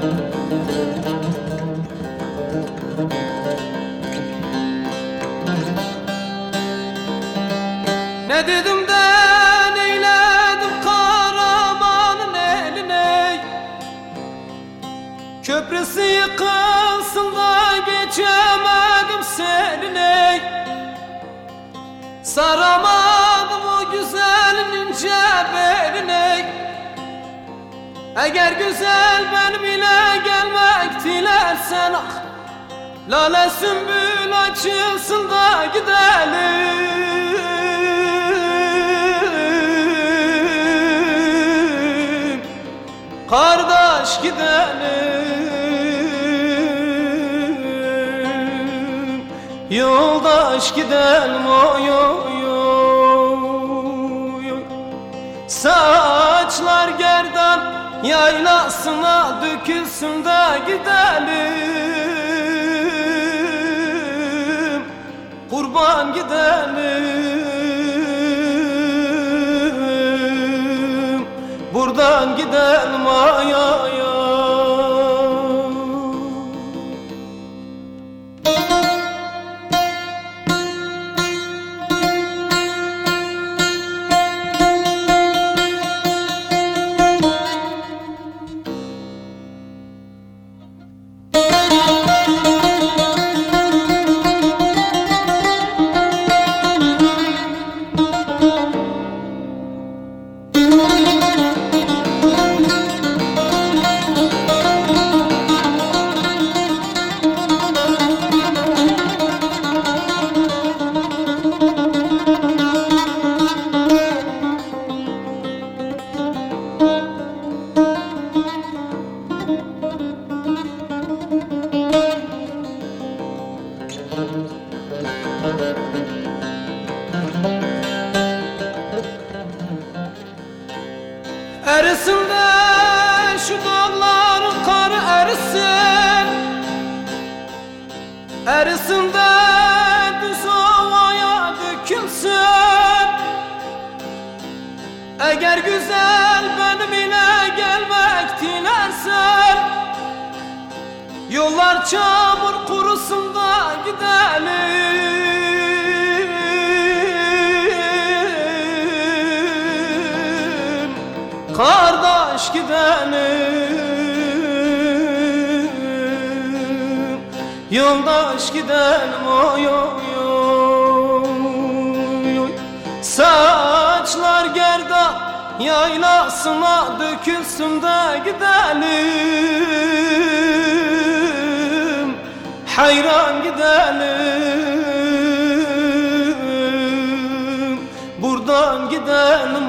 Ne dedim de neyledim Karaman'ın eline, köprüsü yıkılsın da geçemedim seninle. Saramadım o güzelin ince beline, eğer güzel benim ile gelmek dilersen ah, lale sümbül açılsın da gidelim, kardeş gidelim, yoldaş gidelim oy oy oy. Saçlar gerdan yaylasına dökülsün de gidelim, kurban gidelim, buradan gidelim ay ay ay. Erisin de şu dağların karı erisin, erisin de düz havaya dökülsün. Eğer güzel benim ile gelmek dilersen, yollar çamur kurusun da gidelim, kardeş gidelim, yoldaş gidelim oy oy oy. Saçlar gerdan yaylasına dökülsün de gidelim, hayran gidelim, buradan gidelim